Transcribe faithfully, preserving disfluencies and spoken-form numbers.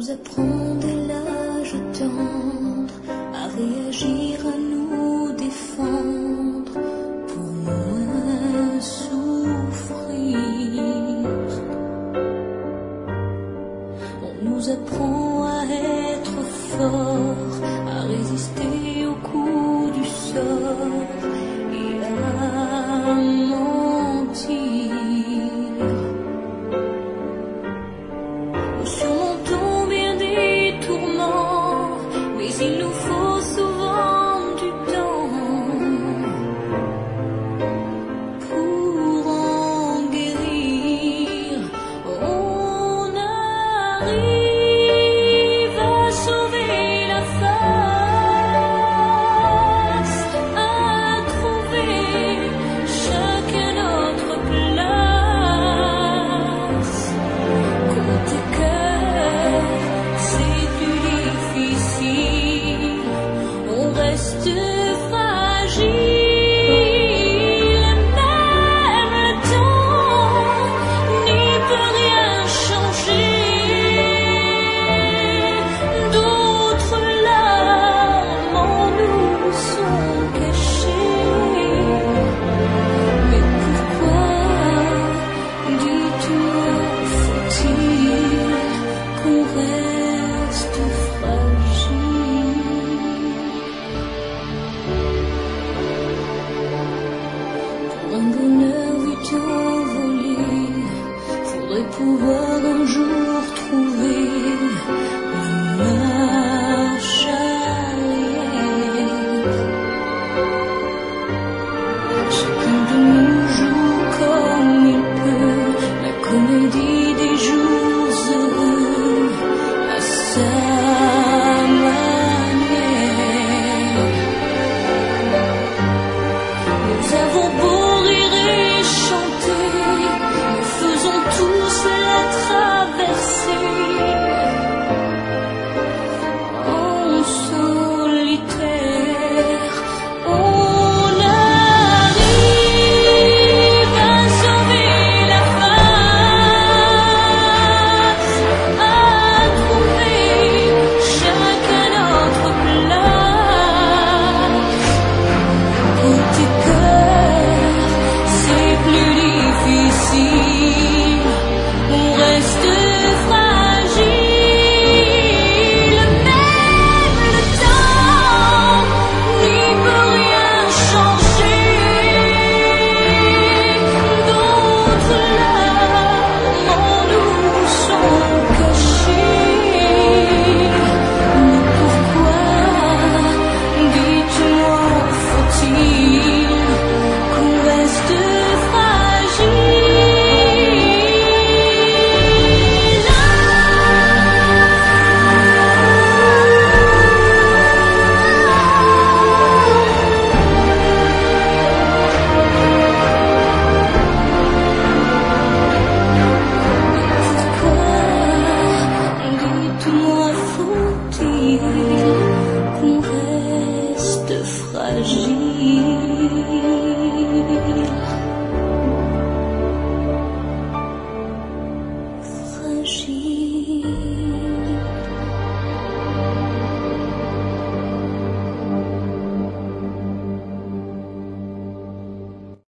nous apprend dès l'âge tendre à réagir, à nous défendre pour moins souffrir. On nous apprend à être fort, à résister aux coups du sort et à mentir. Nous surmontons bien des tourments, mais il nous faut souvent du temps pour en guérir. On arrive à sauver la face, à trouver chacun notre place. Côté cœur, c'est plus difficile, on reste fragile. Même le temps n'y peut rien changer. D'autres larmes en nous sont cachées. Mais pourquoi, dites-moi, faut-il qu'on reste fragile? Pour un bonheur vite envolé, faudrait pouvoir un jour trouver une marche arrière. Chacun de nous joue comme il peut la comédie des jours heureux à sa manière. Nous avons beau rire et chanter, nous faisons tous la traversée en solitaire. On arrive à sauver la face, à trouver chacun notre place. Côté cœur, c'est plus difficile, on reste fragile. Même le temps n'y peut rien changer. D'autres larmes en nous sont cachées. Mais pourquoi, dites-moi, faut-il qu'on reste fragile? Pourquoi, dites-moi,